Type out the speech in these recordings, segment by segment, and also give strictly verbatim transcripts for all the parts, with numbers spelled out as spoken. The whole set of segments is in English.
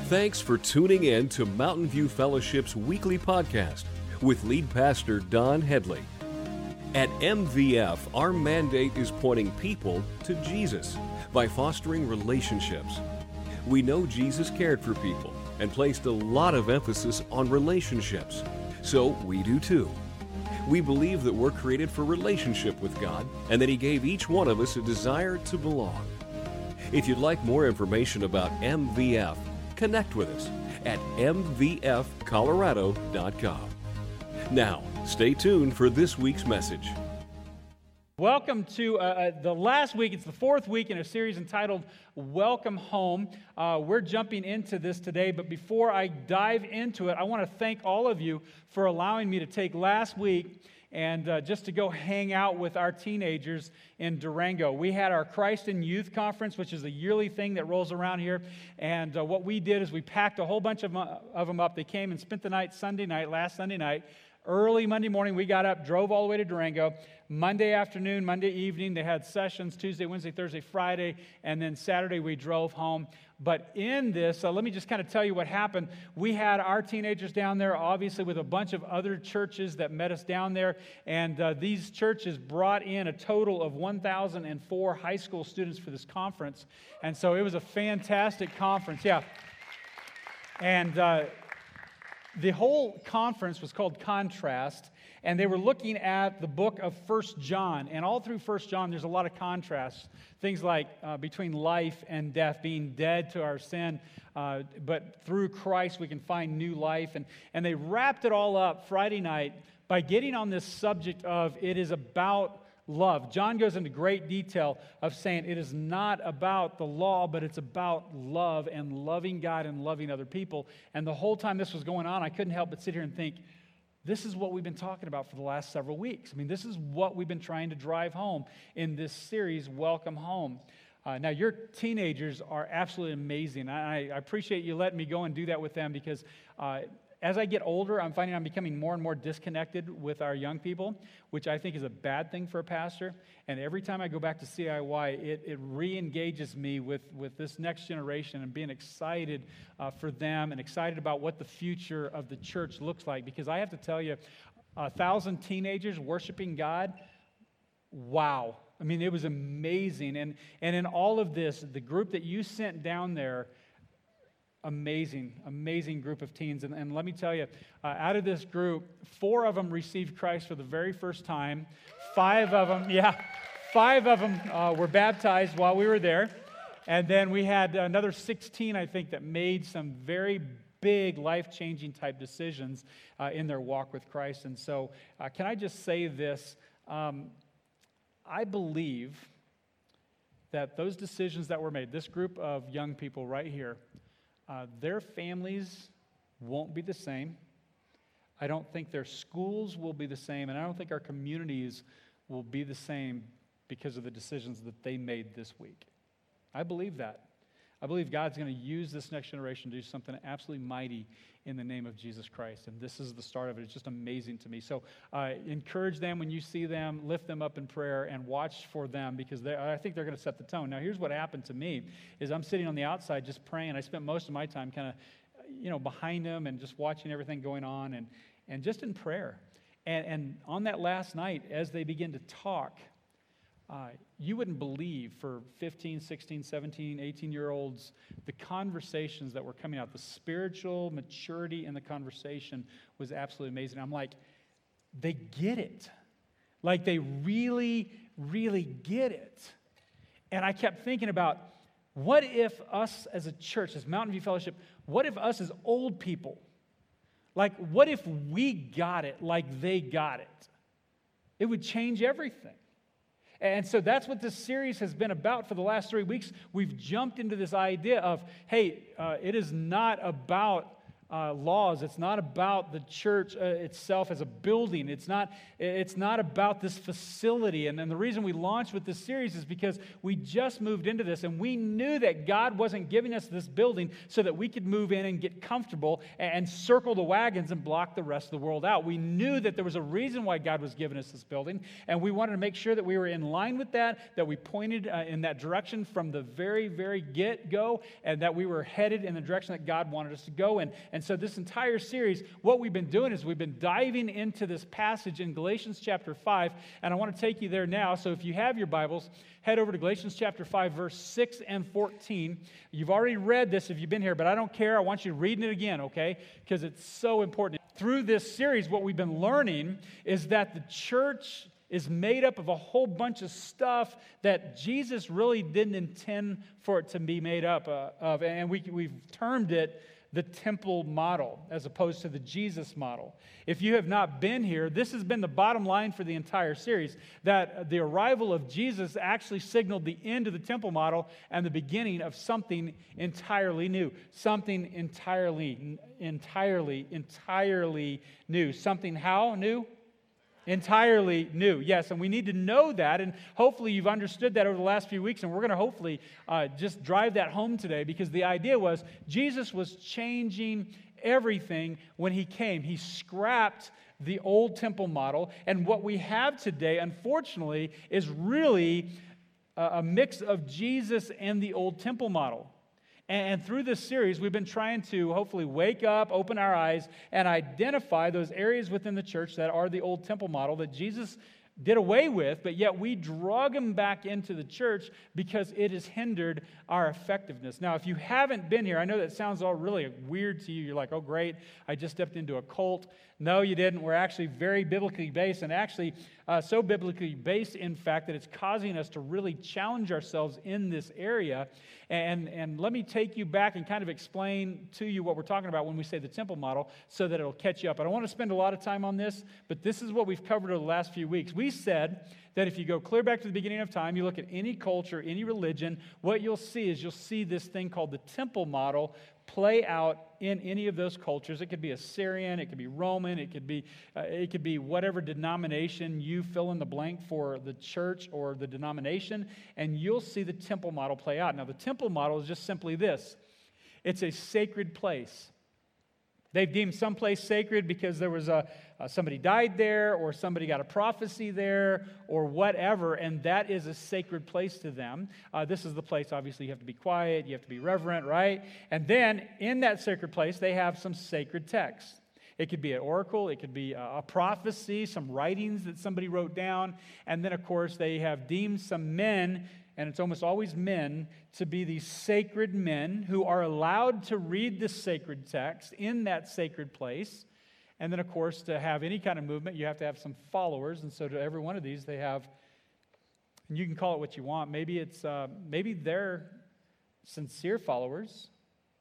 Thanks for tuning in to Mountain View Fellowship's weekly podcast with lead pastor Don Headley. At M V F, our mandate is pointing people to Jesus by fostering relationships. We know Jesus cared for people and placed a lot of emphasis on relationships, so we do too. We believe that we're created for relationship with God and that He gave each one of us a desire to belong. If you'd like more information about M V F, connect with us at m v f colorado dot com. Now, stay tuned for this week's message. Welcome to uh, the last week. It's the fourth week in a series entitled Welcome Home. Uh, we're jumping into this today, but before I dive into it, I want to thank all of you for allowing me to take last week and uh, just to go hang out with our teenagers in Durango. We had our Christ in Youth Conference, which is a yearly thing that rolls around here, and uh, what we did is we packed a whole bunch of, of them up. They came and spent the night Sunday night, last Sunday night. Early Monday morning, we got up, drove all the way to Durango. Monday afternoon, Monday evening, they had sessions, Tuesday, Wednesday, Thursday, Friday, and then Saturday we drove home. But in this, uh, let me just kind of tell you what happened. We had our teenagers down there, obviously with a bunch of other churches that met us down there, and uh, these churches brought in a total of one thousand four high school students for this conference, and so it was a fantastic conference, yeah. And uh, the whole conference was called Contrast, and they were looking at the book of First John. And all through First John, there's a lot of contrasts. Things like uh, between life and death, being dead to our sin, uh, but through Christ we can find new life. And, and they wrapped it all up Friday night by getting on this subject of it is about love. John goes into great detail of saying it is not about the law, but it's about love and loving God and loving other people. And the whole time this was going on, I couldn't help but sit here and think, this is what we've been talking about for the last several weeks. I mean, this is what we've been trying to drive home in this series, Welcome Home. Uh, now, your teenagers are absolutely amazing. I, I appreciate you letting me go and do that with them because uh, as I get older, I'm finding I'm becoming more and more disconnected with our young people, which I think is a bad thing for a pastor. And every time I go back to C I Y, it, it re-engages me with, with this next generation and being excited uh, for them and excited about what the future of the church looks like. Because I have to tell you, a thousand teenagers worshiping God, wow. I mean, it was amazing. And, and in all of this, the group that you sent down there, Amazing, amazing group of teens. And, and let me tell you, uh, out of this group, four of them received Christ for the very first time. Five of them, yeah, five of them uh, were baptized while we were there. And then we had another sixteen, I think, that made some very big life-changing type decisions uh, in their walk with Christ. And so uh, can I just say this? Um, I believe that those decisions that were made, this group of young people right here, Uh, their families won't be the same. I don't think their schools will be the same, and I don't think our communities will be the same because of the decisions that they made this week. I believe that. I believe God's going to use this next generation to do something absolutely mighty in the name of Jesus Christ, and this is the start of it. It's just amazing to me. So uh, encourage them when you see them, lift them up in prayer, and watch for them because I think they're going to set the tone. Now, here's what happened to me, is I'm sitting on the outside just praying. I spent most of my time kind of, you know, behind them and just watching everything going on and, and just in prayer. And, and on that last night, as they begin to talk, Uh, you wouldn't believe for fifteen, sixteen, seventeen, eighteen-year-olds, the conversations that were coming out, the spiritual maturity in the conversation was absolutely amazing. I'm like, they get it. Like they really, really get it. And I kept thinking about, what if us as a church, as Mountain View Fellowship, what if us as old people, like what if we got it like they got it? It would change everything. And so that's what this series has been about for the last three weeks. We've jumped into this idea of, hey, uh, it is not about Uh, laws. It's not about the church uh, itself as a building. It's not, it's not about this facility. And, and the reason we launched with this series is because we just moved into this and we knew that God wasn't giving us this building so that we could move in and get comfortable and, and circle the wagons and block the rest of the world out. We knew that there was a reason why God was giving us this building, and we wanted to make sure that we were in line with that, that we pointed uh, in that direction from the very, very get-go, and that we were headed in the direction that God wanted us to go in. And so this entire series, what we've been doing is we've been diving into this passage in Galatians chapter five, and I want to take you there now. So if you have your Bibles, head over to Galatians chapter five, verse six and fourteen. You've already read this if you've been here, but I don't care. I want you reading it again, okay? Because it's so important. Through this series, what we've been learning is that the church is made up of a whole bunch of stuff that Jesus really didn't intend for it to be made up uh, of. And we, we've termed it the temple model as opposed to the Jesus model. If you have not been here, this has been the bottom line for the entire series, that the arrival of Jesus actually signaled the end of the temple model and the beginning of something entirely new. Something entirely, entirely, entirely new. Something how new? Entirely new, yes, and we need to know that, and hopefully you've understood that over the last few weeks, and we're going to hopefully uh, just drive that home today, because the idea was Jesus was changing everything when he came. He scrapped the old temple model, and what we have today, unfortunately, is really a, a mix of Jesus and the old temple model. And through this series, we've been trying to hopefully wake up, open our eyes, and identify those areas within the church that are the old temple model that Jesus did away with, but yet we drug them back into the church because it has hindered our effectiveness. Now, if you haven't been here, I know that sounds all really weird to you. You're like, oh, great, I just stepped into a cult. No, you didn't. We're actually very biblically based, and actually uh, so biblically based, in fact, that it's causing us to really challenge ourselves in this area. And, and let me take you back and kind of explain to you what we're talking about when we say the temple model so that it'll catch you up. I don't want to spend a lot of time on this, but this is what we've covered over the last few weeks. We said that if you go clear back to the beginning of time, you look at any culture, any religion, what you'll see is you'll see this thing called the temple model play out in any of those cultures. It could be Assyrian, it could be Roman, it could be uh, it could be whatever denomination you fill in the blank for the church or the denomination, and you'll see the temple model play out. Now, the temple model is just simply this. It's a sacred place. They've deemed some place sacred because there was a uh, somebody died there, or somebody got a prophecy there, or whatever, and that is a sacred place to them. Uh, this is the place, obviously, you have to be quiet, you have to be reverent, right? And then, in that sacred place, they have some sacred texts. It could be an oracle, it could be a prophecy, some writings that somebody wrote down, and then, of course, they have deemed some men, and it's almost always men, to be these sacred men who are allowed to read the sacred text in that sacred place. And then, of course, to have any kind of movement, you have to have some followers. And so to every one of these, they have, and you can call it what you want. Maybe it's, uh, maybe they're sincere followers.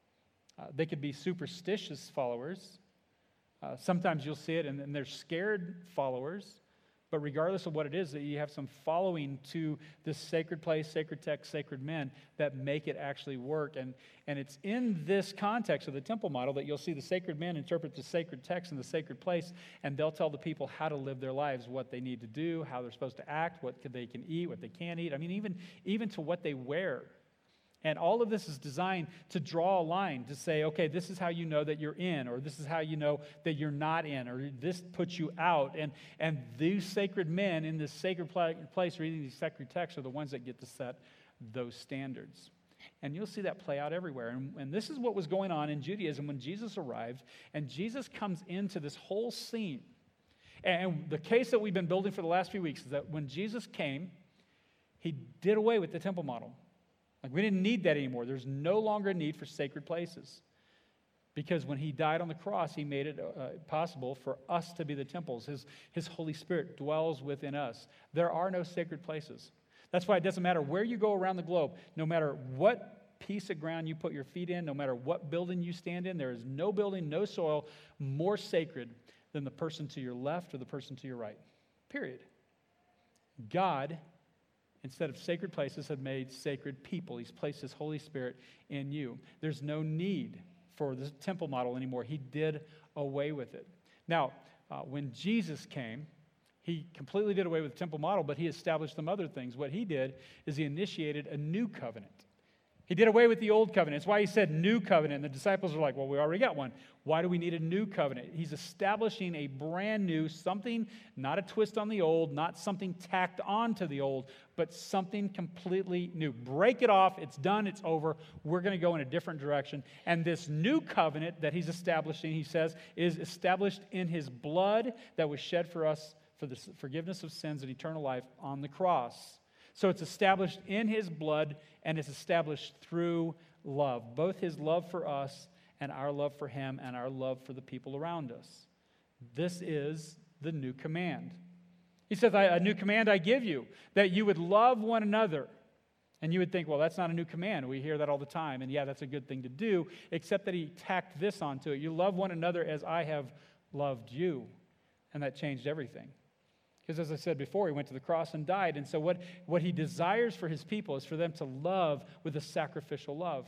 Uh, they could be superstitious followers. Uh, sometimes you'll see it, and, and they're scared followers. But regardless of what it is, that you have some following to this sacred place, sacred text, sacred men that make it actually work. And, and it's in this context of the temple model that you'll see the sacred men interpret the sacred text in the sacred place, and they'll tell the people how to live their lives, what they need to do, how they're supposed to act, what they can eat, what they can't eat. I mean, even, even to what they wear. And all of this is designed to draw a line, to say, okay, this is how you know that you're in, or this is how you know that you're not in, or this puts you out. And, and these sacred men in this sacred place reading these sacred texts are the ones that get to set those standards. And you'll see that play out everywhere. And, and this is what was going on in Judaism when Jesus arrived, and Jesus comes into this whole scene. And the case that we've been building for the last few weeks is that when Jesus came, he did away with the temple model. Like, we didn't need that anymore. There's no longer a need for sacred places. Because when he died on the cross, he made it uh, possible for us to be the temples. His, his Holy Spirit dwells within us. There are no sacred places. That's why it doesn't matter where you go around the globe, no matter what piece of ground you put your feet in, no matter what building you stand in, there is no building, no soil more sacred than the person to your left or the person to your right. Period. God, instead of sacred places, have made sacred people. He's placed His Holy Spirit in you. There's no need for the temple model anymore. He did away with it. Now, uh, when Jesus came, he completely did away with the temple model, but he established some other things. What he did is he initiated a new covenant. He did away with the old covenant. It's why he said new covenant. And the disciples are like, well, we already got one. Why do we need a new covenant? He's establishing a brand new, something, not a twist on the old, not something tacked on to the old, but something completely new. Break it off. It's done. It's over. We're going to go in a different direction. And this new covenant that he's establishing, he says, is established in his blood that was shed for us for the forgiveness of sins and eternal life on the cross. So it's established in his blood, and it's established through love, both his love for us and our love for him and our love for the people around us. This is the new command. He says, a new command I give you, that you would love one another. And you would think, well, that's not a new command. We hear that all the time. And yeah, that's a good thing to do, except that he tacked this onto it. You love one another as I have loved you. And that changed everything. Because as I said before, he went to the cross and died. And so what, what he desires for his people is for them to love with a sacrificial love.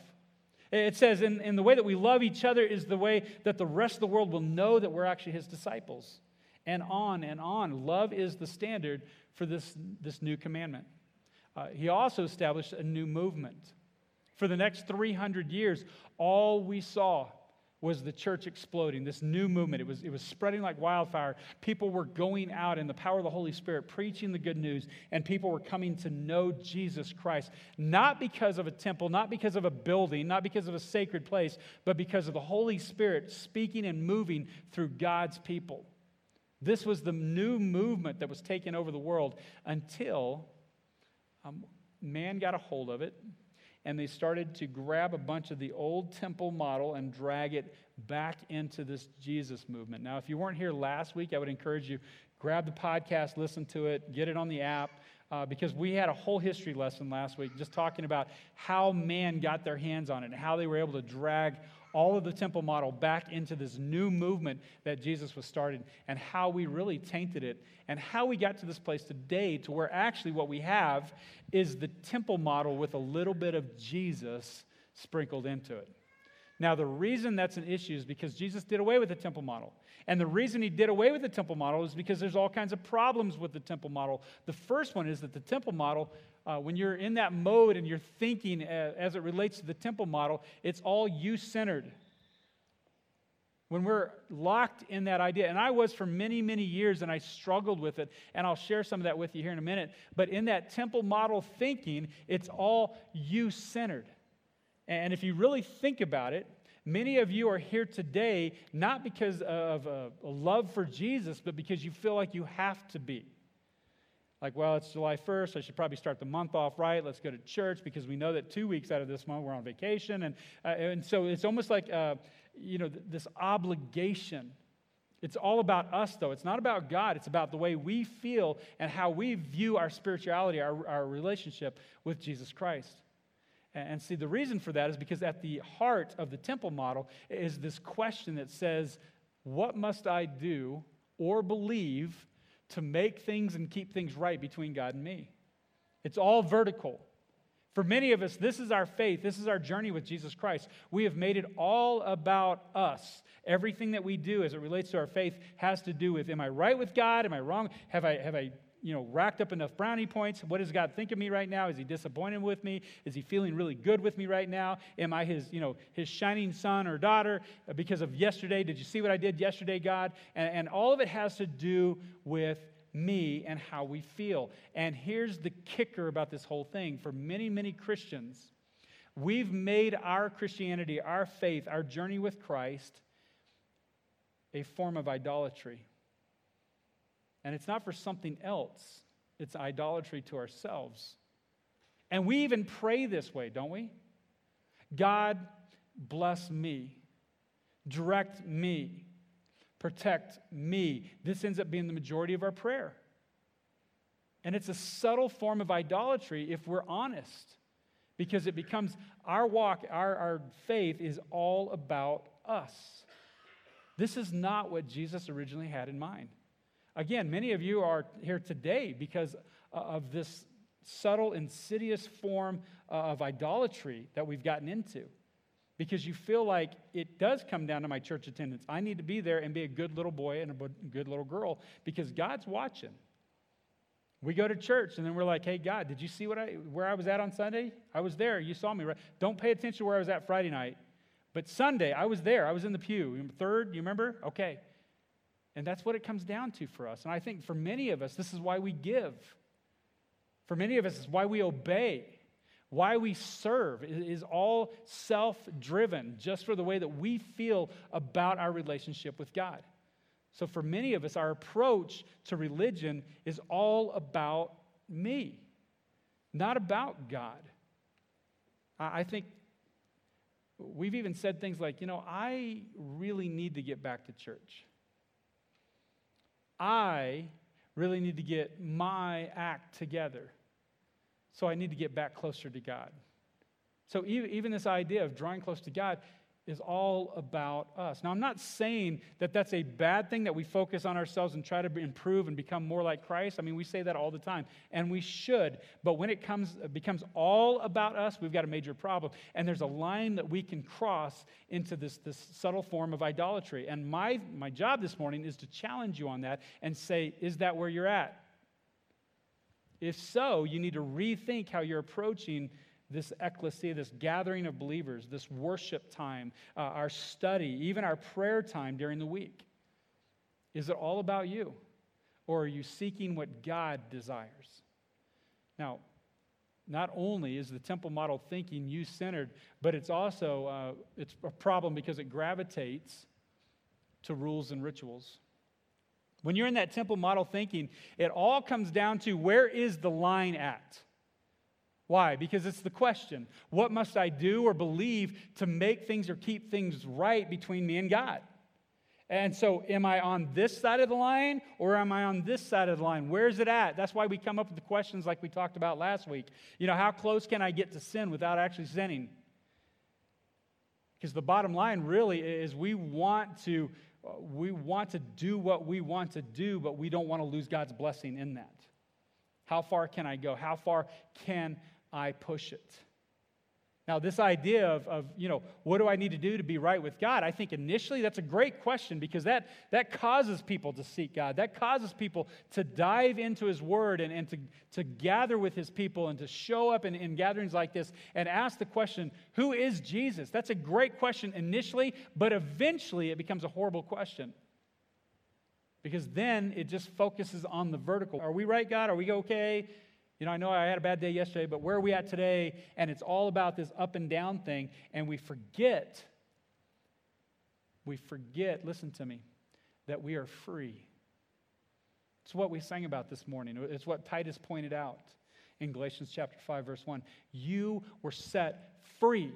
It says in, in the way that we love each other is the way that the rest of the world will know that we're actually his disciples. And on and on. Love is the standard for this, this new commandment. Uh, he also established a new movement. For the next three hundred years, all we saw was the church exploding, this new movement. It was, it was spreading like wildfire. People were going out in the power of the Holy Spirit, preaching the good news, and people were coming to know Jesus Christ, not because of a temple, not because of a building, not because of a sacred place, but because of the Holy Spirit speaking and moving through God's people. This was the new movement that was taking over the world until um, man got a hold of it. And they started to grab a bunch of the old temple model and drag it back into this Jesus movement. Now, if you weren't here last week, I would encourage you, grab the podcast, listen to it, get it on the app, uh, because we had a whole history lesson last week just talking about how man got their hands on it and how they were able to drag all of the temple model back into this new movement that Jesus was starting, and how we really tainted it, and how we got to this place today to where actually what we have is the temple model with a little bit of Jesus sprinkled into it. Now, the reason that's an issue is because Jesus did away with the temple model. And the reason he did away with the temple model is because there's all kinds of problems with the temple model. The first one is that the temple model, uh, when you're in that mode and you're thinking uh, as it relates to the temple model, it's all you-centered. When we're locked in that idea, and I was for many, many years, and I struggled with it, and I'll share some of that with you here in a minute, but in that temple model thinking, it's all you-centered. And if you really think about it, many of you are here today not because of a, a love for Jesus, but because you feel like you have to be. Like, well, it's July first, I should probably start the month off right. Let's go to church because we know that two weeks out of this month we're on vacation. And uh, and so it's almost like, uh, you know, th- this obligation. It's all about us, though. It's not about God. It's about the way we feel and how we view our spirituality, our, our relationship with Jesus Christ. And see, the reason for that is because at the heart of the temple model is this question that says, what must I do or believe to make things and keep things right between God and me? It's all vertical. For many of us, this is our faith. This is our journey with Jesus Christ. We have made it all about us. Everything that we do as it relates to our faith has to do with, am I right with God? Am I wrong? Have I, have I you know, racked up enough brownie points? What does God think of me right now? Is he disappointed with me? Is he feeling really good with me right now? Am I his, you know, his shining son or daughter because of yesterday? Did you see what I did yesterday, God? And, and all of it has to do with me and how we feel. And here's the kicker about this whole thing. For many, many Christians, we've made our Christianity, our faith, our journey with Christ a form of idolatry. And it's not for something else. It's idolatry to ourselves. And we even pray this way, don't we? God, bless me. Direct me. Protect me. This ends up being the majority of our prayer. And it's a subtle form of idolatry if we're honest. Because it becomes our walk, our, our faith is all about us. This is not what Jesus originally had in mind. Again, many of you are here today because of this subtle, insidious form of idolatry that we've gotten into. because you feel like it does come down to my church attendance. I need to be there and be a good little boy and a good little girl because God's watching. We go to church and then we're like, hey, God, did you see what I where I was at on Sunday? I was there. You saw me, right? Don't pay attention to where I was at Friday night. But Sunday, I was there. I was in the pew. Third, you remember? Okay. And that's what it comes down to for us. And I think for many of us, this is why we give. For many of us, it's why we obey. Why we serve is all self-driven, just for the way that we feel about our relationship with God. So for many of us, our approach to religion is all about me, not about God. I think we've even said things like, you know, I really need to get back to church. I really need to get my act together. So I need to get back closer to God. So even, even this idea of drawing close to God is all about us. Now, I'm not saying that that's a bad thing, that we focus on ourselves and try to improve and become more like Christ. I mean, we say that all the time, and we should. But when it comes it becomes all about us, we've got a major problem. And there's a line that we can cross into this, this subtle form of idolatry. And my, my job this morning is to challenge you on that and say, is that where you're at? If so, you need to rethink how you're approaching this ecclesia, this gathering of believers, this worship time, uh, our study, even our prayer time during the week. Is it all about you? Or are you seeking what God desires? Now, not only is the temple model thinking you-centered, but it's also uh, it's a problem because it gravitates to rules and rituals. When you're in that temple model thinking, it all comes down to where is the line at? Why? Because it's the question, what must I do or believe to make things or keep things right between me and God? And so am I on this side of the line or am I on this side of the line? Where's it at? That's why we come up with the questions like we talked about last week. You know, how close can I get to sin without actually sinning? Because the bottom line really is we want to We want to do what we want to do, but we don't want to lose God's blessing in that. How far can I go? How far can I push it? Now, this idea of, of, you know, what do I need to do to be right with God? I think initially that's a great question because that, that causes people to seek God. That causes people to dive into His Word and, and to, to gather with His people and to show up in, in gatherings like this and ask the question, who is Jesus? That's a great question initially, but eventually it becomes a horrible question. Because then it just focuses on the vertical. Are we right, God? Are we okay? You know, I know I had a bad day yesterday, but where are we at today? And it's all about this up and down thing. And we forget, we forget, listen to me, that we are free. It's what we sang about this morning. It's what Titus pointed out in Galatians chapter five, verse one. You were set free.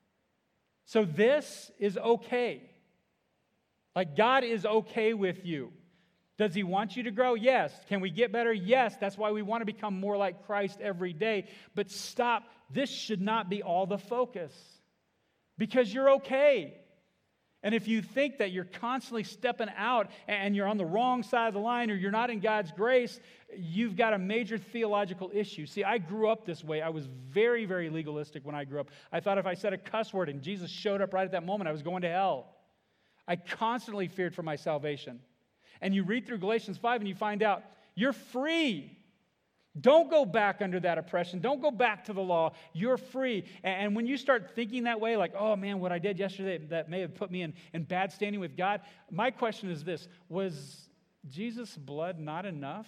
So this is okay. Like God is okay with you. Does He want you to grow? Yes. Can we get better? Yes. That's why we want to become more like Christ every day. But stop. This should not be all the focus. Because you're okay. And if you think that you're constantly stepping out and you're on the wrong side of the line or you're not in God's grace, you've got a major theological issue. See, I grew up this way. I was very, very legalistic when I grew up. I thought if I said a cuss word and Jesus showed up right at that moment, I was going to hell. I constantly feared for my salvation. And you read through Galatians five and you find out you're free. Don't go back under that oppression. Don't go back to the law. You're free. And when you start thinking that way, like, oh man, what I did yesterday that may have put me in, in bad standing with God, my question is this: was Jesus' blood not enough?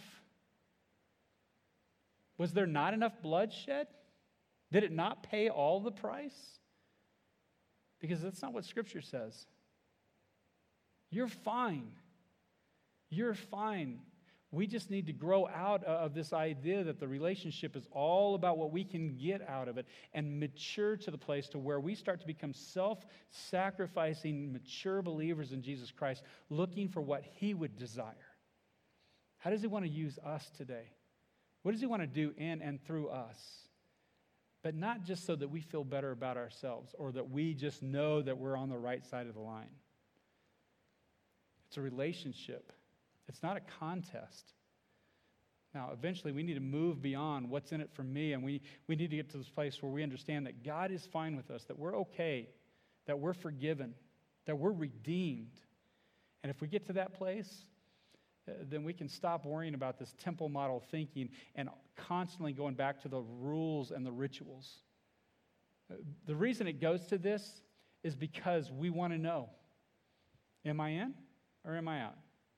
Was there not enough blood shed? Did it not pay all the price? Because that's not what Scripture says. You're fine. You're fine. We just need to grow out of this idea that the relationship is all about what we can get out of it and mature to the place to where we start to become self-sacrificing, mature believers in Jesus Christ, looking for what He would desire. How does He want to use us today? What does He want to do in and through us? But not just so that we feel better about ourselves or that we just know that we're on the right side of the line. It's a relationship. It's not a contest. Now, eventually, we need to move beyond what's in it for me, and we, we need to get to this place where we understand that God is fine with us, that we're okay that we're forgiven, that we're redeemed. And if we get to that place, uh, then we can stop worrying about this temple model thinking and constantly going back to the rules and the rituals. Uh, the reason it goes to this is because we want to know, am I in or am I out?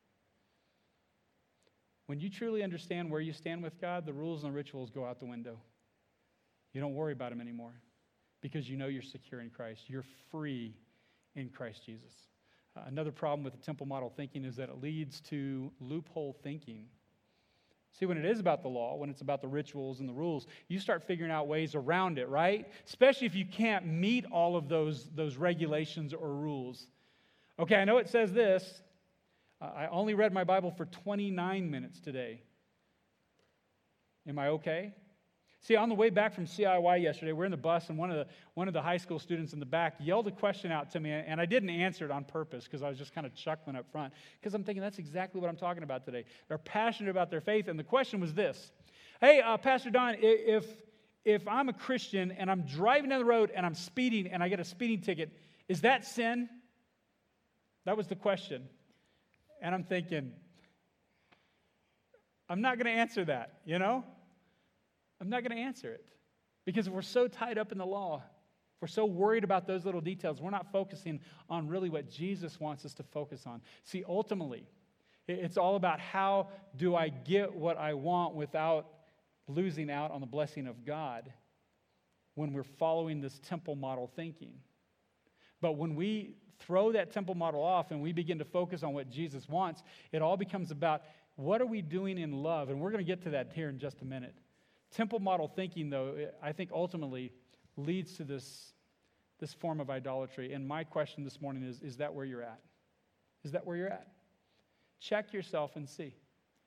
When you truly understand where you stand with God, the rules and the rituals go out the window. You don't worry about them anymore because you know you're secure in Christ. You're free in Christ Jesus. Uh, another problem with the temple model thinking is that it leads to loophole thinking. See, when it is about the law, when it's about the rituals and the rules, you start figuring out ways around it, right? Especially if you can't meet all of those, those regulations or rules. Okay, I know it says this. Uh, I only read my Bible for twenty-nine minutes today. Am I okay? See, on the way back from C I Y yesterday, we're in the bus, and one of the one of the high school students in the back yelled a question out to me, and I didn't answer it on purpose because I was just kind of chuckling up front because I'm thinking that's exactly what I'm talking about today. They're passionate about their faith, and the question was this: Hey, uh, Pastor Don, if if I'm a Christian and I'm driving down the road and I'm speeding and I get a speeding ticket, is that sin? That was the question. And I'm thinking, I'm not going to answer that, you know? I'm not going to answer it. Because we're so tied up in the law. We're so worried about those little details. We're not focusing on really what Jesus wants us to focus on. See, ultimately, it's all about how do I get what I want without losing out on the blessing of God when we're following this temple model thinking. But when we throw that temple model off and we begin to focus on what Jesus wants, it all becomes about what are we doing in love? And we're going to get to that here in just a minute. Temple model thinking, though, I think ultimately leads to this, this form of idolatry. And my question this morning is, is that where you're at? Is that where you're at? Check yourself and see.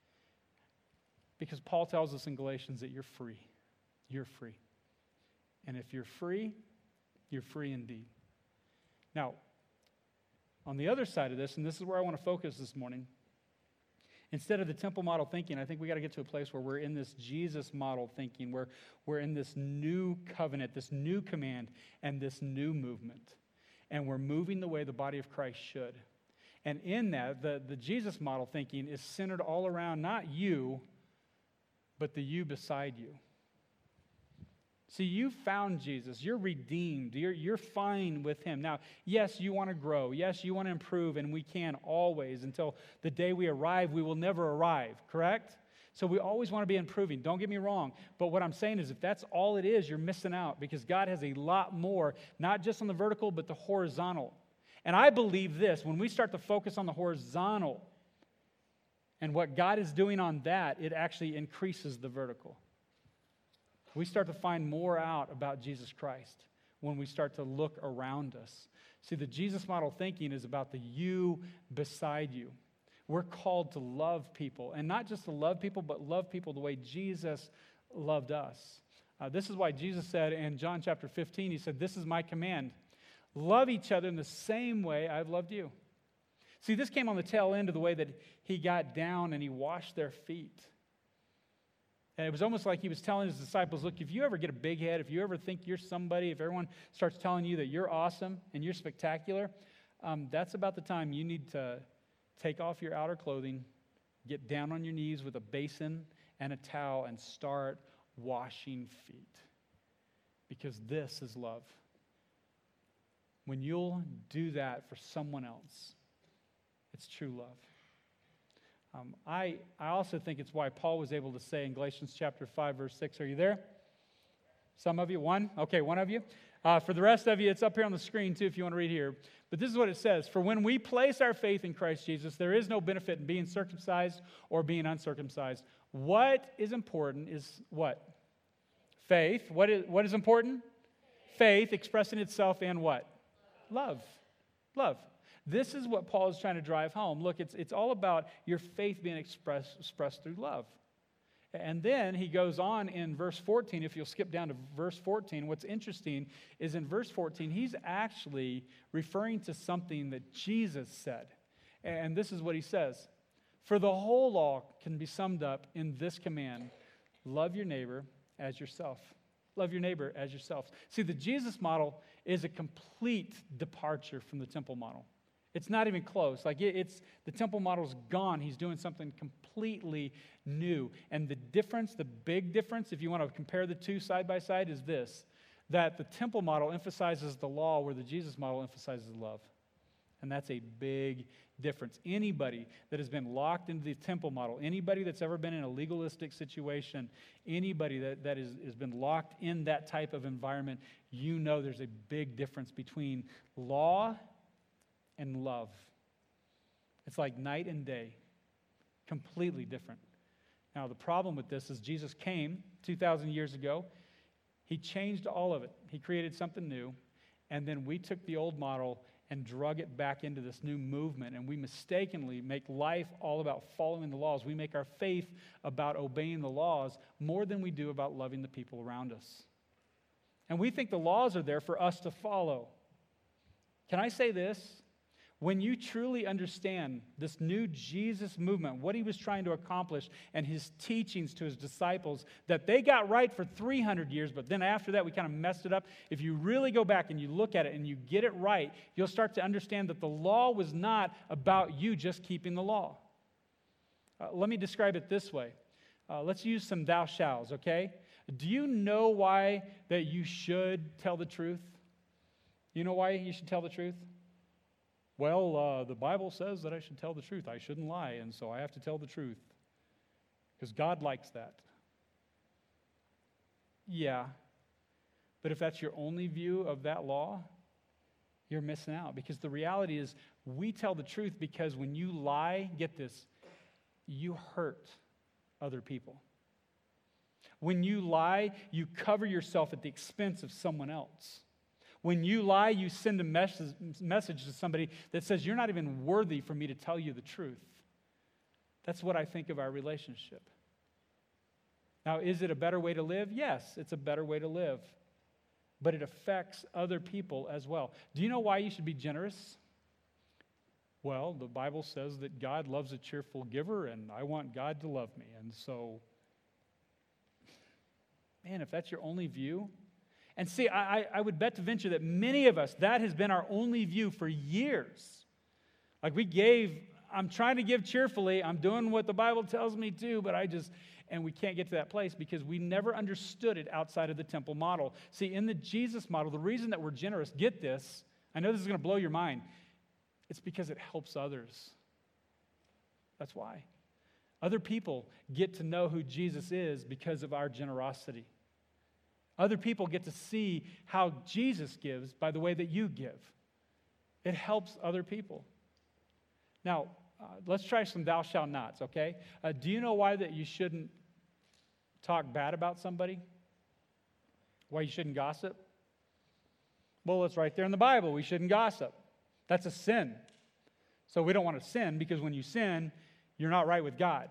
Because Paul tells us in Galatians that you're free. You're free. And if you're free, you're free indeed. Now, on the other side of this, and this is where I want to focus this morning, instead of the temple model thinking, I think we got to get to a place where we're in this Jesus model thinking, where we're in this new covenant, this new command, and this new movement. And we're moving the way the body of Christ should. And in that, the, the Jesus model thinking is centered all around not you, but the you beside you. See, you found Jesus. You're redeemed. You're, you're fine with him. Now, yes, you want to grow. Yes, you want to improve, and we can always. Until the day we arrive, we will never arrive, correct? So we always want to be improving. Don't get me wrong. But what I'm saying is if that's all it is, you're missing out because God has a lot more, not just on the vertical, but the horizontal. And I believe this, when we start to focus on the horizontal and what God is doing on that, it actually increases the vertical. We start to find more out about Jesus Christ when we start to look around us. See, the Jesus model thinking is about the you beside you. We're called to love people, and not just to love people, but love people the way Jesus loved us. Uh, this is why Jesus said in John chapter fifteen, he said, "This is my command. Love each other in the same way I've loved you." See, this came on the tail end of the way that he got down and he washed their feet. And it was almost like he was telling his disciples, look, if you ever get a big head, if you ever think you're somebody, if everyone starts telling you that you're awesome and you're spectacular, um, that's about the time you need to take off your outer clothing, get down on your knees with a basin and a towel, and start washing feet. Because this is love. When you'll do that for someone else, it's true love. Um, I, I also think it's why Paul was able to say in Galatians chapter five, verse six, are you there? Some of you? One? Okay, one of you. Uh, for the rest of you, it's up here on the screen too if you want to read here. But this is what it says. For when we place our faith in Christ Jesus, there is no benefit in being circumcised or being uncircumcised. What is important is what? Faith. What is, what is important? Faith expressing itself in what? Love. Love. This is what Paul is trying to drive home. Look, it's, it's all about your faith being expressed, expressed through love. And then he goes on in verse fourteen. If you'll skip down to verse fourteen, what's interesting is in verse fourteen, he's actually referring to something that Jesus said. And this is what he says. For the whole law can be summed up in this command, love your neighbor as yourself. Love your neighbor as yourself. See, the Jesus model is a complete departure from the temple model. It's not even close. Like it, it's the temple model's gone. He's doing something completely new. And the difference, the big difference, if you want to compare the two side by side, is this: that the temple model emphasizes the law where the Jesus model emphasizes love. And that's a big difference. Anybody that has been locked into the temple model, anybody that's ever been in a legalistic situation, anybody that, that is, has been locked in that type of environment, you know there's a big difference between law and love. It's like night and day. Completely different. Now, the problem with this is Jesus came two thousand years ago. He changed all of it. He created something new. And then we took the old model and drug it back into this new movement. And we mistakenly make life all about following the laws. We make our faith about obeying the laws more than we do about loving the people around us. And we think the laws are there for us to follow. Can I say this? When you truly understand this new Jesus movement, what he was trying to accomplish, and his teachings to his disciples, that they got right for three hundred years, but then after that we kind of messed it up. If you really go back and you look at it and you get it right, you'll start to understand that the law was not about you just keeping the law. Uh, let me describe it this way. Uh, let's use some thou shalls, okay? Do you know why that you should tell the truth? You know why you should tell the truth? Well, uh, the Bible says that I should tell the truth. I shouldn't lie, and so I have to tell the truth. Because God likes that. Yeah. But if that's your only view of that law, you're missing out. Because the reality is, we tell the truth because when you lie, get this, you hurt other people. When you lie, you cover yourself at the expense of someone else. When you lie, you send a message, message to somebody that says, you're not even worthy for me to tell you the truth. That's what I think of our relationship. Now, is it a better way to live? Yes, it's a better way to live. But it affects other people as well. Do you know why you should be generous? Well, the Bible says that God loves a cheerful giver, and I want God to love me. And so, man, if that's your only view. And see, I, I would bet to venture that many of us, that has been our only view for years. Like we gave, I'm trying to give cheerfully, I'm doing what the Bible tells me to, but I just, and we can't get to that place because we never understood it outside of the temple model. See, in the Jesus model, the reason that we're generous, get this, I know this is going to blow your mind, it's because it helps others. That's why. Other people get to know who Jesus is because of our generosity. Other people get to see how Jesus gives by the way that you give. It helps other people. Now, uh, let's try some thou shalt nots, okay? Uh, do you know why that you shouldn't talk bad about somebody? Why you shouldn't gossip? Well, it's right there in the Bible. We shouldn't gossip. That's a sin. So we don't want to sin because when you sin, you're not right with God.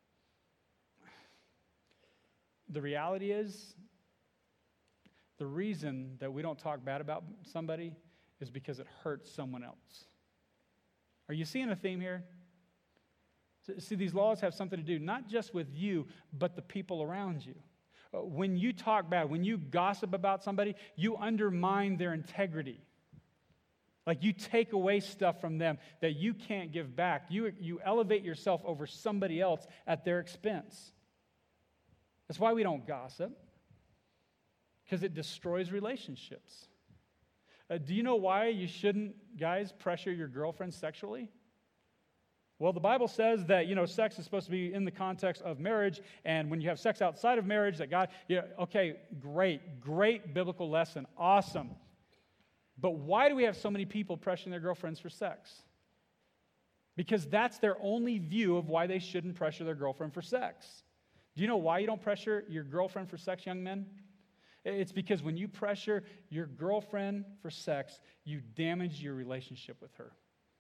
The reality is, the reason that we don't talk bad about somebody is because it hurts someone else. Are you seeing a theme here? See, these laws have something to do not just with you, but the people around you. When you talk bad, when you gossip about somebody, you undermine their integrity. Like you take away stuff from them that you can't give back. You, you elevate yourself over somebody else at their expense. That's why we don't gossip. Because it destroys relationships. Uh, do you know why you shouldn't, guys, pressure your girlfriend sexually? Well, the Bible says that, you know, sex is supposed to be in the context of marriage, and when you have sex outside of marriage, that God, yeah, okay, great, great biblical lesson, awesome. But why do we have so many people pressuring their girlfriends for sex? Because that's their only view of why they shouldn't pressure their girlfriend for sex. Do you know why you don't pressure your girlfriend for sex, young men? It's because when you pressure your girlfriend for sex, you damage your relationship with her.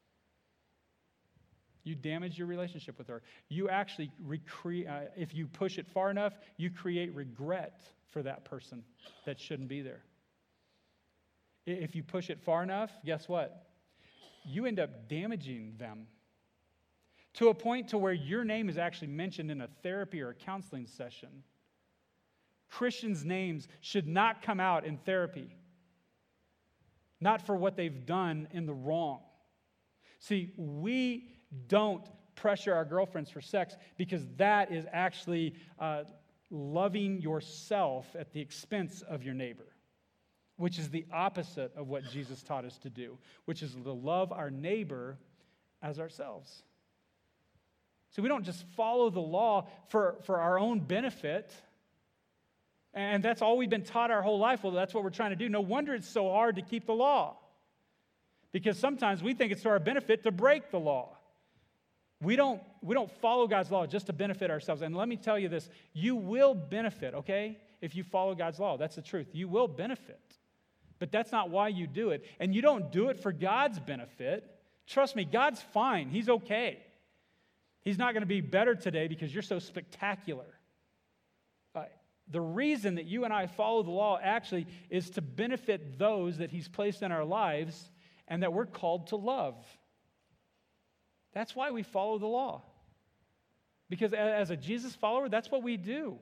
You damage your relationship with her. You actually, recre- uh, if you push it far enough, you create regret for that person that shouldn't be there. If you push it far enough, guess what? You end up damaging them to a point to where your name is actually mentioned in a therapy or a counseling session. Christians' names should not come out in therapy. Not for what they've done in the wrong. See, we don't pressure our girlfriends for sex because that is actually uh, loving yourself at the expense of your neighbor, which is the opposite of what Jesus taught us to do, which is to love our neighbor as ourselves. So we don't just follow the law for, for our own benefit. And that's all we've been taught our whole life. Well, that's what we're trying to do. No wonder it's so hard to keep the law. Because sometimes we think it's to our benefit to break the law. We don't, we don't follow God's law just to benefit ourselves. And let me tell you this, you will benefit, okay, if you follow God's law. That's the truth. You will benefit. But that's not why you do it. And you don't do it for God's benefit. Trust me, God's fine. He's okay. He's not going to be better today because you're so spectacular. Uh, the reason that you and I follow the law actually is to benefit those that He's placed in our lives and that we're called to love. That's why we follow the law. Because as a Jesus follower, that's what we do.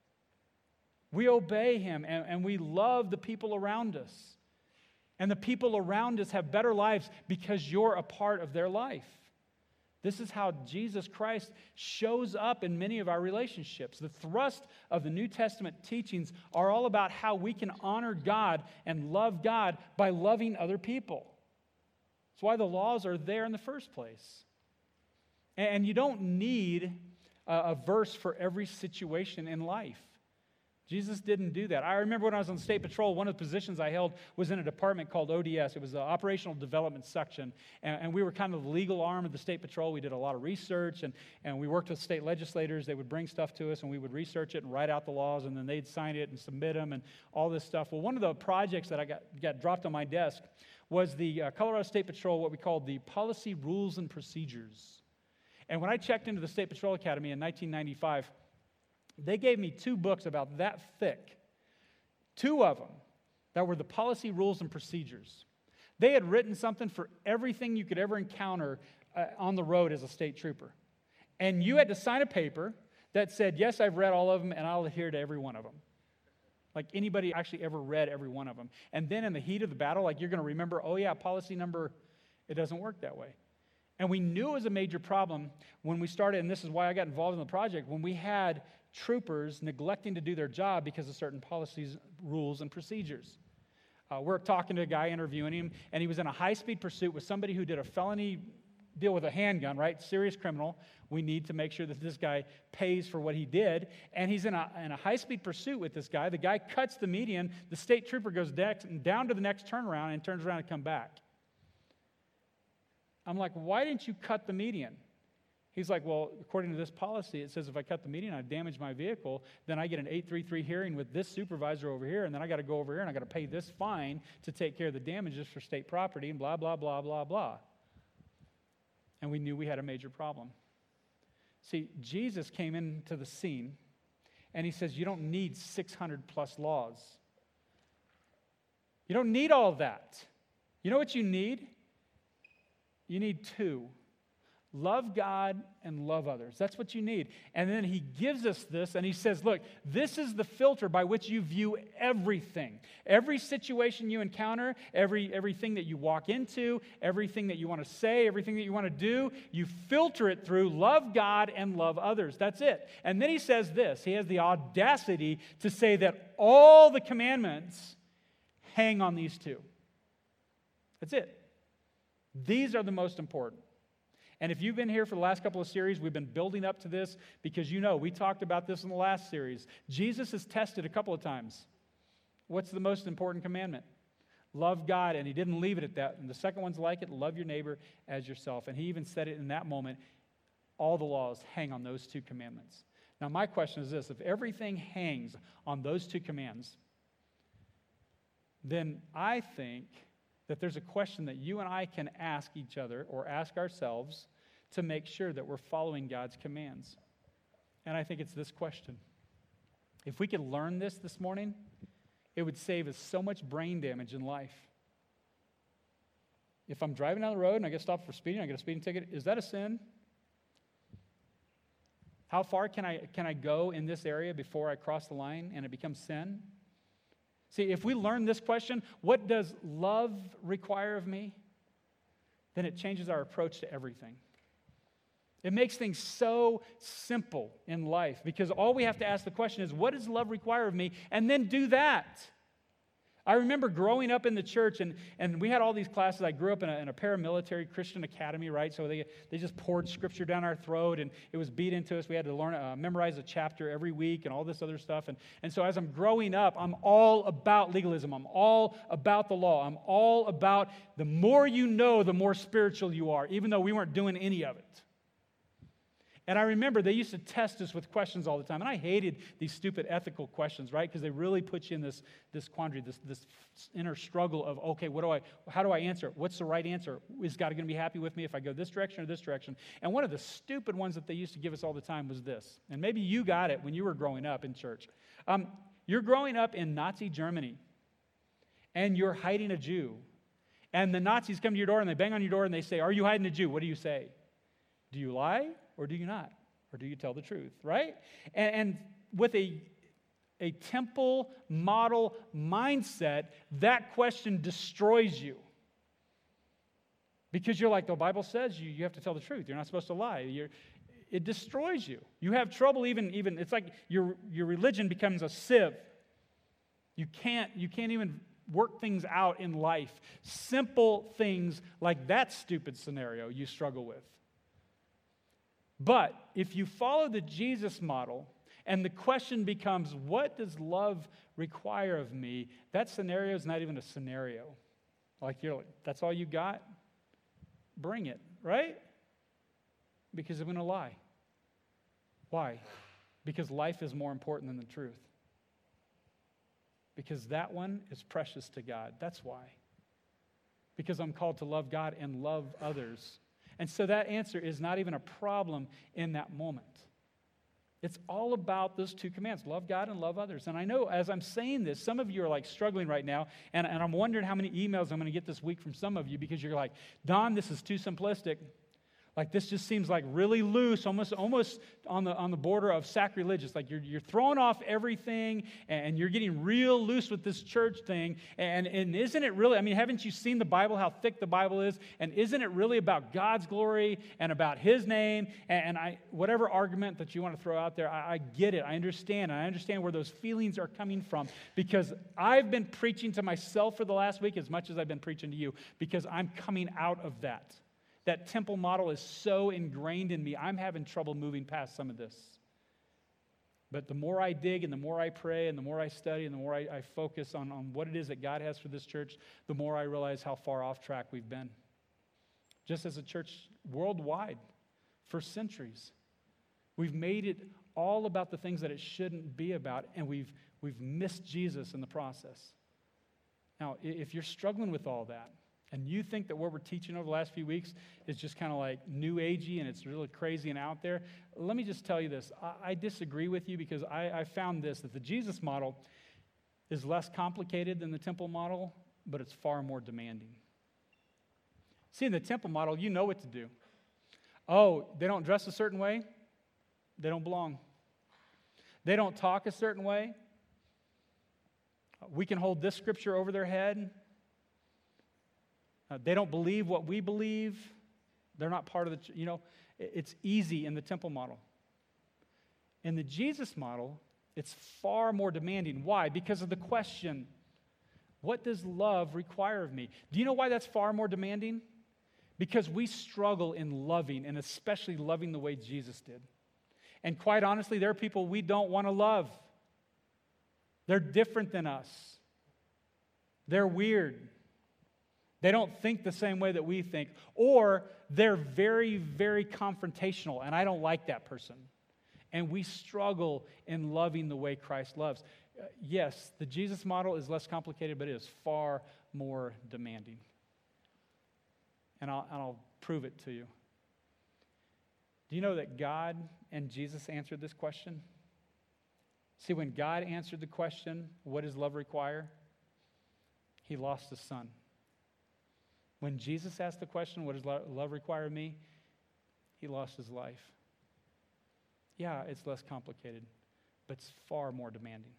We obey Him and, and we love the people around us. And the people around us have better lives because you're a part of their life. This is how Jesus Christ shows up in many of our relationships. The thrust of the New Testament teachings are all about how we can honor God and love God by loving other people. That's why the laws are there in the first place. And you don't need a, a verse for every situation in life. Jesus didn't do that. I remember when I was on State Patrol, one of the positions I held was in a department called O D S. It was the Operational Development Section, and, and we were kind of the legal arm of the State Patrol. We did a lot of research, and, and we worked with state legislators. They would bring stuff to us, and we would research it and write out the laws, and then they'd sign it and submit them and all this stuff. Well, one of the projects that I got, got dropped on my desk was the uh, Colorado State Patrol, what we called the Policy, Rules, and Procedures. And when I checked into the State Patrol Academy in nineteen ninety-five, they gave me two books about that thick, two of them that were the policy, rules, and procedures. They had written something for everything you could ever encounter uh, on the road as a state trooper. And you had to sign a paper that said, yes, I've read all of them, and I'll adhere to every one of them. Like anybody actually ever read every one of them. And then in the heat of the battle, like you're going to remember, oh yeah, policy number, it doesn't work that way. And we knew it was a major problem when we started, and this is why I got involved in the project, when we had troopers neglecting to do their job because of certain policies, rules, and procedures. Uh, we're talking to a guy, interviewing him, and he was in a high-speed pursuit with somebody who did a felony deal with a handgun, right? Serious criminal. We need to make sure that this guy pays for what he did. And he's in a, in a high-speed pursuit with this guy. The guy cuts the median. The state trooper goes next, down to the next turnaround and turns around and comes back. I'm like, why didn't you cut the median? He's like, well, according to this policy, it says if I cut the median, I damage my vehicle, then I get an eight three three hearing with this supervisor over here, and then I got to go over here and I got to pay this fine to take care of the damages for state property, and blah, blah, blah, blah, blah. And we knew we had a major problem. See, Jesus came into the scene, and He says, you don't need six hundred plus laws. You don't need all of that. You know what you need? You need two. Love God and love others. That's what you need. And then He gives us this, and He says, look, this is the filter by which you view everything. Every situation you encounter, every everything that you walk into, everything that you want to say, everything that you want to do, you filter it through love God and love others. That's it. And then He says this. He has the audacity to say that all the commandments hang on these two. That's it. These are the most important. And if you've been here for the last couple of series, we've been building up to this because you know, we talked about this in the last series. Jesus is tested a couple of times. What's the most important commandment? Love God, and He didn't leave it at that. And the second one's like it, love your neighbor as yourself. And He even said it in that moment, all the laws hang on those two commandments. Now my question is this, if everything hangs on those two commands, then I think that there's a question that you and I can ask each other or ask ourselves to make sure that we're following God's commands. And I think it's this question. If we could learn this this morning, it would save us so much brain damage in life. If I'm driving down the road and I get stopped for speeding, I get a speeding ticket, is that a sin? How far can I, can I go in this area before I cross the line and it becomes sin? See, if we learn this question, what does love require of me? Then it changes our approach to everything. It makes things so simple in life because all we have to ask the question is, what does love require of me? And then do that. I remember growing up in the church, and, and we had all these classes. I grew up in a, in a paramilitary Christian academy, right? So they, they just poured scripture down our throat, and it was beat into us. We had to learn, uh, memorize a chapter every week and all this other stuff. And, and so as I'm growing up, I'm all about legalism. I'm all about the law. I'm all about the more you know, the more spiritual you are, even though we weren't doing any of it. And I remember they used to test us with questions all the time. And I hated these stupid ethical questions, right? Because they really put you in this, this quandary, this, this inner struggle of, okay, what do I, how do I answer? What's the right answer? Is God going to be happy with me if I go this direction or this direction? And one of the stupid ones that they used to give us all the time was this. And maybe you got it when you were growing up in church. Um, you're growing up in Nazi Germany, and you're hiding a Jew. And the Nazis come to your door, and they bang on your door, and they say, are you hiding a Jew? What do you say? Do you lie? Or do you not? Or do you tell the truth, right? And, and with a, a temple model mindset, that question destroys you. Because you're like, the Bible says you, you have to tell the truth. You're not supposed to lie. You're, it destroys you. You have trouble even, even it's like your, your religion becomes a sieve. You can't, you can't even work things out in life. Simple things like that stupid scenario you struggle with. But if you follow the Jesus model and the question becomes, what does love require of me? That scenario is not even a scenario. Like, you're like, that's all you got? Bring it, right? Because I'm going to lie. Why? Because life is more important than the truth. Because that one is precious to God. That's why. Because I'm called to love God and love others. And so that answer is not even a problem in that moment. It's all about those two commands, love God and love others. And I know as I'm saying this, some of you are like struggling right now, and, and I'm wondering how many emails I'm going to get this week from some of you because you're like, Don, this is too simplistic. Like, this just seems like really loose, almost almost on the on the border of sacrilegious. Like, you're you're throwing off everything, and you're getting real loose with this church thing. And, and isn't it really, I mean, haven't you seen the Bible, how thick the Bible is? And isn't it really about God's glory and about His name? And, and I whatever argument that you want to throw out there, I, I get it. I understand. And I understand where those feelings are coming from. Because I've been preaching to myself for the last week as much as I've been preaching to you. Because I'm coming out of that. That temple model is so ingrained in me, I'm having trouble moving past some of this. But the more I dig and the more I pray and the more I study and the more I, I focus on, on what it is that God has for this church, the more I realize how far off track we've been. Just as a church worldwide for centuries, we've made it all about the things that it shouldn't be about, and we've, we've missed Jesus in the process. Now, if you're struggling with all that, and you think that what we're teaching over the last few weeks is just kind of like new agey and it's really crazy and out there, let me just tell you this. I, I disagree with you because I, I found this, that the Jesus model is less complicated than the temple model, but it's far more demanding. See, in the temple model, you know what to do. Oh, they don't dress a certain way? They don't belong. They don't talk a certain way? We can hold this scripture over their head. Uh, they don't believe what we believe. They're not part of the, you know, it's easy in the temple model. In the Jesus model, it's far more demanding. Why? Because of the question, what does love require of me? Do you know why that's far more demanding? Because we struggle in loving, and especially loving the way Jesus did. And quite honestly, there are people we don't want to love. They're different than us. They're weird. They don't think the same way that we think, or they're very, very confrontational, and I don't like that person. And we struggle in loving the way Christ loves. Uh, yes, the Jesus model is less complicated, but it is far more demanding. And I'll, and I'll prove it to you. Do you know that God and Jesus answered this question? See, when God answered the question, what does love require? He lost His Son. When Jesus asked the question, what does love require of me? He lost His life. Yeah, it's less complicated, but it's far more demanding.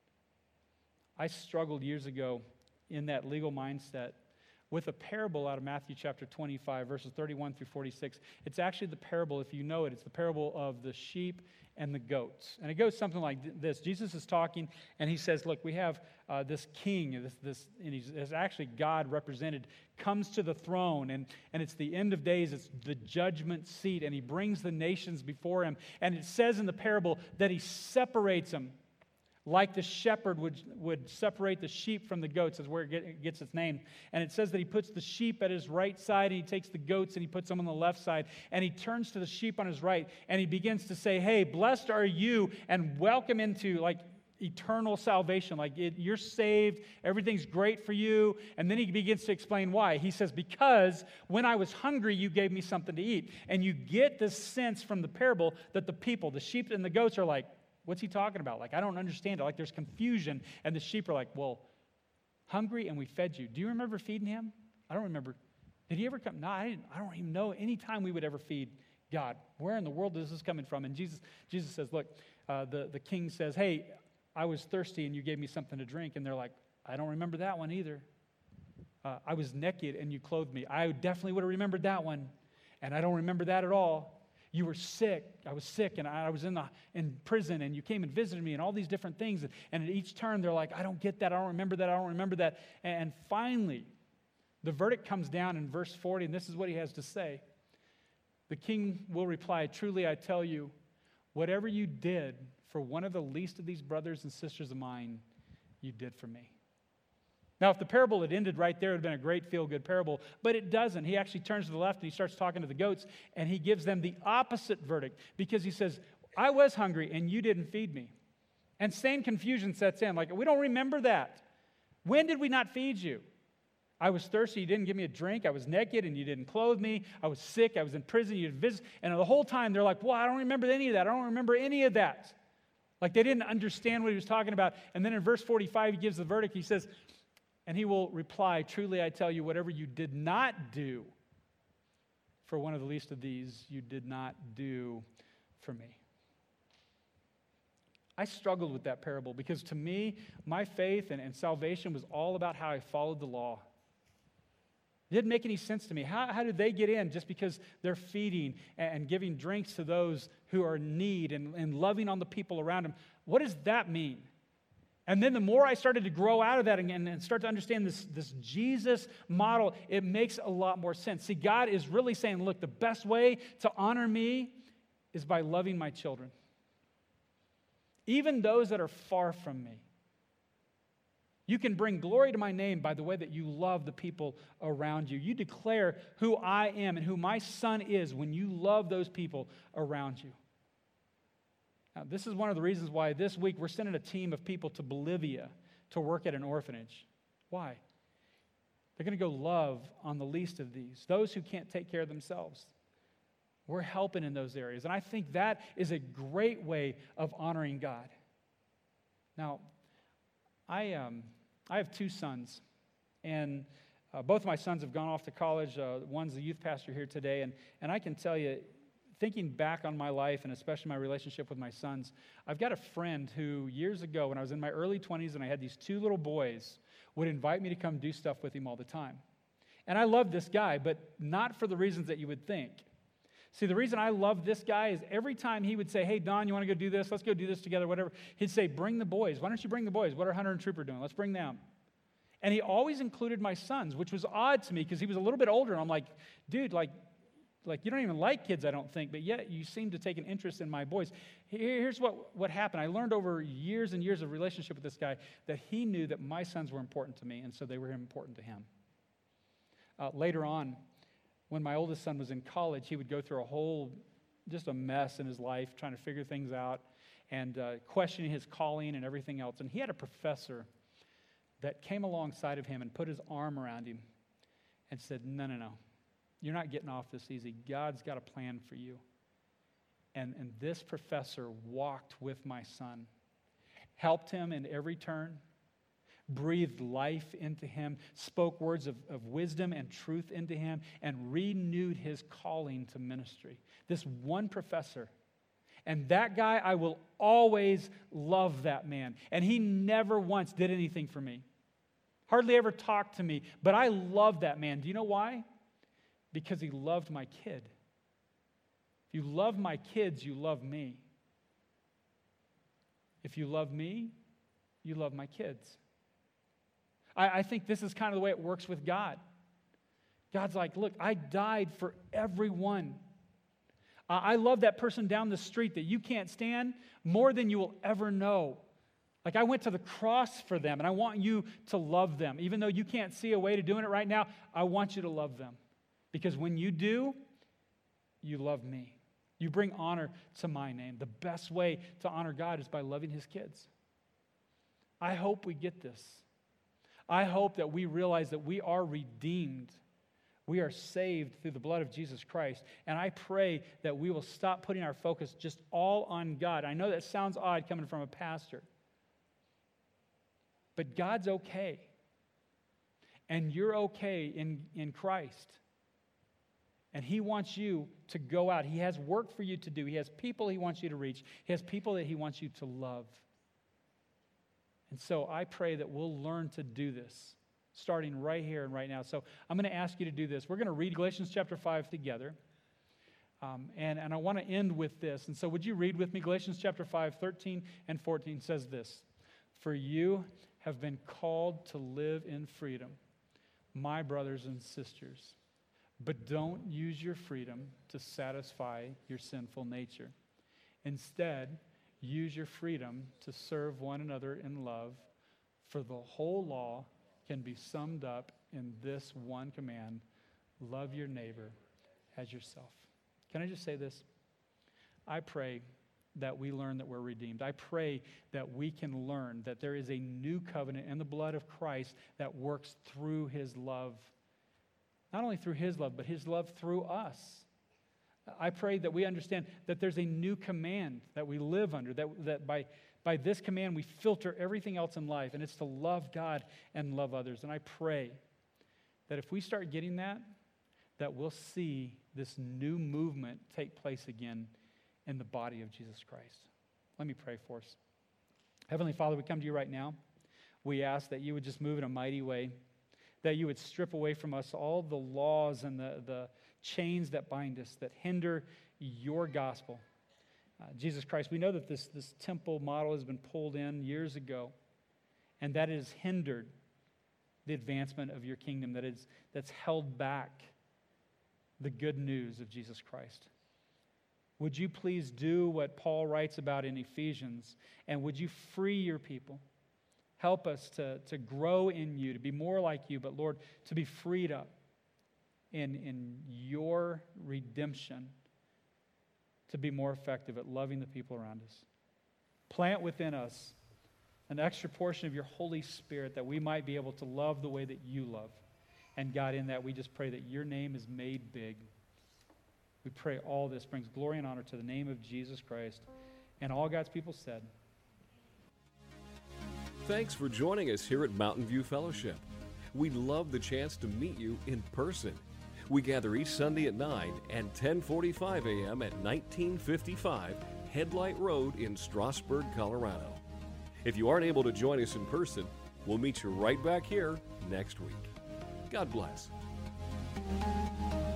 I struggled years ago in that legal mindset with a parable out of Matthew chapter twenty-five, verses thirty-one through forty-six. It's actually the parable, if you know it, it's the parable of the sheep and the goats. And it goes something like this. Jesus is talking, and he says, look, we have uh, this king, this, this, and he's it's actually God represented, comes to the throne, and, and it's the end of days, it's the judgment seat, and he brings the nations before him. And it says in the parable that he separates them, like the shepherd would, would separate the sheep from the goats, is where it, get, it gets its name. And it says that he puts the sheep at his right side, and he takes the goats and he puts them on the left side. And he turns to the sheep on his right, and he begins to say, hey, blessed are you, and welcome into like eternal salvation. Like it, you're saved, everything's great for you. And then he begins to explain why. He says, because when I was hungry, you gave me something to eat. And you get this sense from the parable that the people, the sheep and the goats are like, what's he talking about? Like, I don't understand it. Like, there's confusion. And the sheep are like, well, hungry and we fed you. Do you remember feeding him? I don't remember. Did he ever come? No, I, didn't, I don't even know any time we would ever feed God. Where in the world is this coming from? And Jesus, Jesus says, look, uh, the, the king says, hey, I was thirsty and you gave me something to drink. And they're like, I don't remember that one either. Uh, I was naked and you clothed me. I definitely would have remembered that one. And I don't remember that at all. You were sick. I was sick, and I was in the in prison, and you came and visited me, and all these different things. And at each turn, they're like, I don't get that. I don't remember that. I don't remember that. And finally, the verdict comes down in verse forty, and this is what he has to say. The king will reply, truly I tell you, whatever you did for one of the least of these brothers and sisters of mine, you did for me. Now, if the parable had ended right there, it would have been a great feel-good parable, but it doesn't. He actually turns to the left and he starts talking to the goats, and he gives them the opposite verdict because he says, I was hungry and you didn't feed me. And same confusion sets in, like, we don't remember that. When did we not feed you? I was thirsty, you didn't give me a drink. I was naked and you didn't clothe me. I was sick, I was in prison, you didn't visit. And the whole time they're like, well, I don't remember any of that. I don't remember any of that. Like they didn't understand what he was talking about. And then in verse forty-five, he gives the verdict. He says, and he will reply, truly I tell you, whatever you did not do for one of the least of these, you did not do for me. I struggled with that parable because to me, my faith and, and salvation was all about how I followed the law. It didn't make any sense to me. How, how did they get in just because they're feeding and giving drinks to those who are in need and, and loving on the people around them? What does that mean? And then the more I started to grow out of that and, and start to understand this, this Jesus model, it makes a lot more sense. See, God is really saying, look, the best way to honor me is by loving my children. Even those that are far from me. You can bring glory to my name by the way that you love the people around you. You declare who I am and who my son is when you love those people around you. Now, this is one of the reasons why this week we're sending a team of people to Bolivia to work at an orphanage. Why? They're going to go love on the least of these, those who can't take care of themselves. We're helping in those areas. And I think that is a great way of honoring God. Now, I um, I have two sons, and uh, both of my sons have gone off to college. Uh, one's the youth pastor here today, and, and I can tell you, thinking back on my life, and especially my relationship with my sons, I've got a friend who years ago, when I was in my early twenties and I had these two little boys, would invite me to come do stuff with him all the time. And I love this guy, but not for the reasons that you would think. See, the reason I love this guy is every time he would say, hey, Don, you want to go do this? Let's go do this together, whatever. He'd say, bring the boys. Why don't you bring the boys? What are Hunter and Trooper doing? Let's bring them. And he always included my sons, which was odd to me because he was a little bit older. And I'm like, dude, like, like you don't even like kids, I don't think, but yet you seem to take an interest in my boys. Here's what, what happened. I learned over years and years of relationship with this guy that he knew that my sons were important to me, and so they were important to him. Uh, later on, when my oldest son was in college, he would go through a whole, just a mess in his life, trying to figure things out and uh, questioning his calling and everything else. And he had a professor that came alongside of him and put his arm around him and said, no, no, no, you're not getting off this easy. God's got a plan for you. And, and this professor walked with my son, helped him in every turn, breathed life into him, spoke words of, of wisdom and truth into him, and renewed his calling to ministry. This one professor. And that guy, I will always love that man. And he never once did anything for me. Hardly ever talked to me. But I love that man. Do you know why? Because he loved my kid. If you love my kids, you love me. If you love me, you love my kids. I, I think this is kind of the way it works with God. God's like, look, I died for everyone. Uh, I love that person down the street that you can't stand more than you will ever know. Like, I went to the cross for them, and I want you to love them. Even though you can't see a way to doing it right now, I want you to love them. Because when you do, you love me. You bring honor to my name. The best way to honor God is by loving his kids. I hope we get this. I hope that we realize that we are redeemed. We are saved through the blood of Jesus Christ. And I pray that we will stop putting our focus just all on God. I know that sounds odd coming from a pastor. But God's okay. And you're okay in, in Christ. And he wants you to go out. He has work for you to do. He has people he wants you to reach. He has people that he wants you to love. And so I pray that we'll learn to do this, starting right here and right now. So I'm going to ask you to do this. We're going to read Galatians chapter five together. Um, and, and I want to end with this. And so would you read with me? Galatians chapter five, thirteen and fourteen says this. For you have been called to live in freedom, my brothers and sisters. But don't use your freedom to satisfy your sinful nature. Instead, use your freedom to serve one another in love, for the whole law can be summed up in this one command: love your neighbor as yourself. Can I just say this? I pray that we learn that we're redeemed. I pray that we can learn that there is a new covenant in the blood of Christ that works through his love. Not only through his love, but his love through us. I pray that we understand that there's a new command that we live under, that, that by, by this command we filter everything else in life, and it's to love God and love others. And I pray that if we start getting that, that we'll see this new movement take place again in the body of Jesus Christ. Let me pray for us. Heavenly Father, we come to you right now. We ask that you would just move in a mighty way, that you would strip away from us all the laws and the, the chains that bind us, that hinder your gospel. Uh, Jesus Christ, we know that this, this temple model has been pulled in years ago, and that it has hindered the advancement of your kingdom, that is, that's held back the good news of Jesus Christ. Would you please do what Paul writes about in Ephesians, and would you free your people? Help us to, to grow in you, to be more like you, but Lord, to be freed up in, in your redemption, to be more effective at loving the people around us. Plant within us an extra portion of your Holy Spirit that we might be able to love the way that you love. And God, in that, we just pray that your name is made big. We pray all this brings glory and honor to the name of Jesus Christ. And all God's people said. Thanks for joining us here at Mountain View Fellowship. We'd love the chance to meet you in person. We gather each Sunday at nine and ten forty-five a.m. at nineteen fifty-five Headlight Road in Strasburg, Colorado. If you aren't able to join us in person, we'll meet you right back here next week. God bless.